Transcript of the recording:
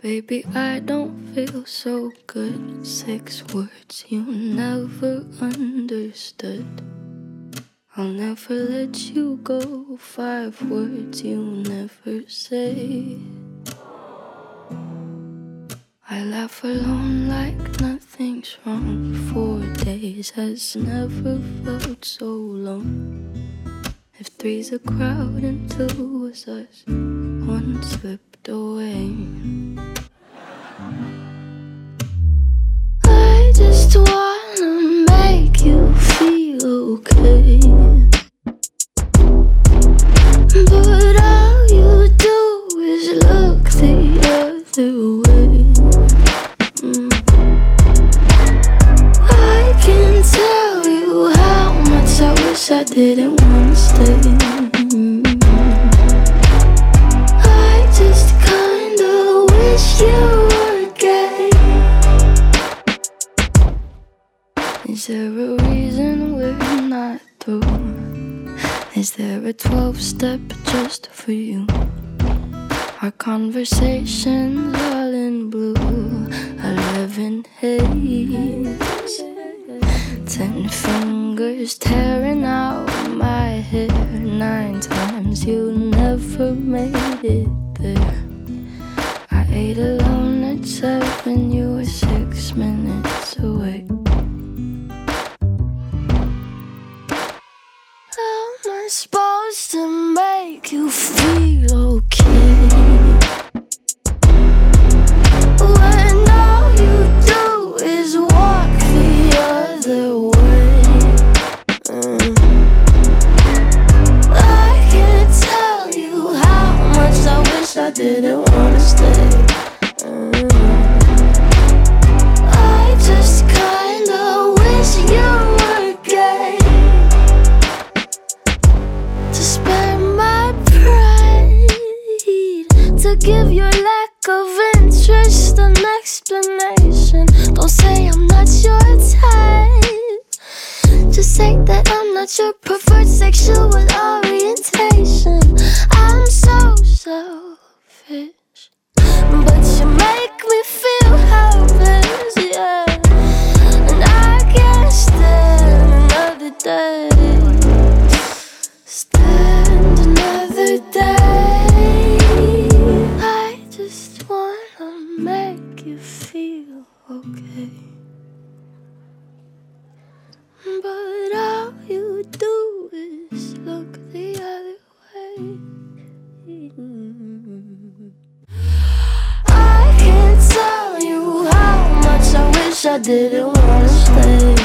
Baby, I don't feel so good. 6 words you never understood. I'll never let you go. 5 words you never say. I laugh alone like nothing's wrong. 4 days has never felt so long. If 3's a crowd and 2 was us, 1 slipped away. I just wanna make you feel okay, but all you do is look the other way. I can tell you how much I wish I didn't wanna stay. I just kinda wish you were gay. Is there a reason we're not through? Is there a 12-step just for you? Our conversations all in blue, 11 haze, 10 fingers tearing out my hair. 9 times you never made it there. I ate alone at 7, you were 6 minutes away. How am I supposed to make you feel okay when all you do is walk the other way? I can't tell you how much I wish I didn't wanna stay. I just kinda wish you were gay, to spare my pride, to give your lack of interest an explanation. Don't say I'm not your type, just say that I'm not your preferred sexual orientation. I'm so selfish, but you make me feel helpless, yeah. And I can't stand another day. Stand another day. I just wanna make you feel okay, but all you do is look the other way. I can't tell you how much I wish I didn't wanna stay.